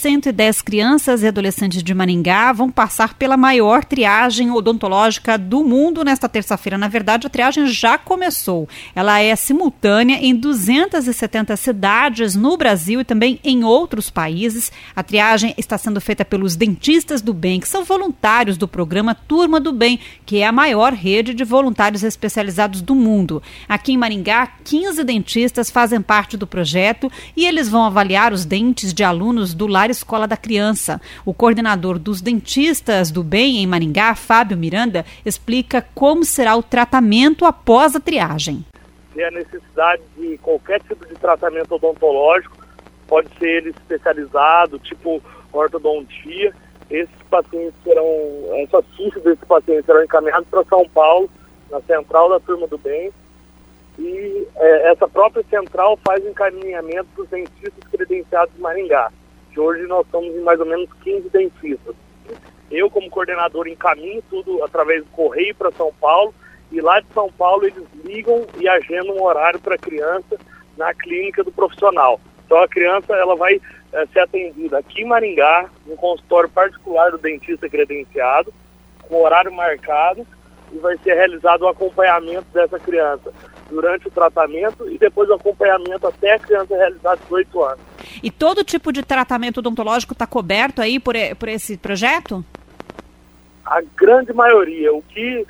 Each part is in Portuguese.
110 crianças e adolescentes de Maringá vão passar pela maior triagem odontológica do mundo nesta terça-feira. Na verdade, a triagem já começou. Ela é simultânea em 270 cidades no Brasil e também em outros países. A triagem está sendo feita pelos dentistas do bem, que são voluntários do programa Turma do Bem, que é a maior rede de voluntários especializados do mundo. Aqui em Maringá, 15 dentistas fazem parte do projeto e eles vão avaliar os dentes de alunos do Lar Escola da Criança. O coordenador dos dentistas do bem em Maringá, Fábio Miranda, explica como será o tratamento após a triagem. Se a necessidade de qualquer tipo de tratamento odontológico, pode ser ele especializado, tipo ortodontia, essas fichas desses pacientes serão encaminhadas para São Paulo, na central da Turma do Bem, e essa própria central faz encaminhamento dos dentistas credenciados de Maringá, que hoje nós estamos em mais ou menos 15 dentistas. Eu, como coordenador, encaminho tudo através do correio para São Paulo, e lá de São Paulo eles ligam e agendam um horário para a criança na clínica do profissional. Então a criança ela vai ser atendida aqui em Maringá, no consultório particular do dentista credenciado, com horário marcado, e vai ser realizado o acompanhamento dessa criança durante o tratamento e depois o acompanhamento até a criança realizar 18 anos. E todo tipo de tratamento odontológico está coberto aí por esse projeto? A grande maioria. O que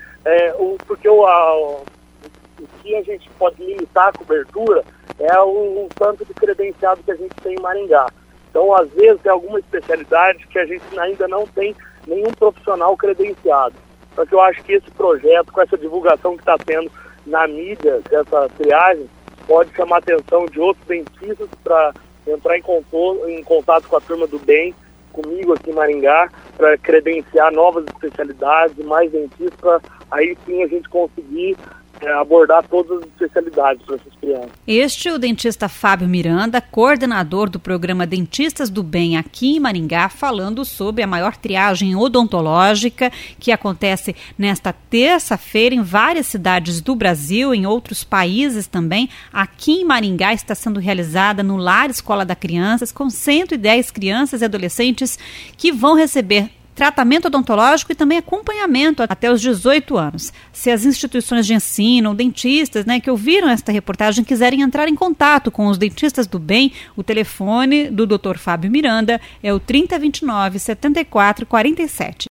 a gente pode limitar a cobertura é o tanto de credenciado que a gente tem em Maringá. Então, às vezes, tem alguma especialidade que a gente ainda não tem nenhum profissional credenciado. Só que eu acho que esse projeto, com essa divulgação que está tendo na mídia, dessa triagem, pode chamar a atenção de outros dentistas para entrar em contato com a Turma do Bem, comigo aqui em Maringá, para credenciar novas especialidades, mais dentistas, para aí sim a gente conseguir abordar todas as especialidades para essas crianças. Este é o dentista Fábio Miranda, coordenador do programa Dentistas do Bem aqui em Maringá, falando sobre a maior triagem odontológica que acontece nesta terça-feira em várias cidades do Brasil, em outros países também. Aqui em Maringá está sendo realizada no Lar Escola da Criança, com 110 crianças e adolescentes que vão receber tratamento odontológico e também acompanhamento até os 18 anos. Se as instituições de ensino, dentistas, que ouviram esta reportagem, quiserem entrar em contato com os dentistas do bem, o telefone do Dr. Fábio Miranda é o 3029-7447.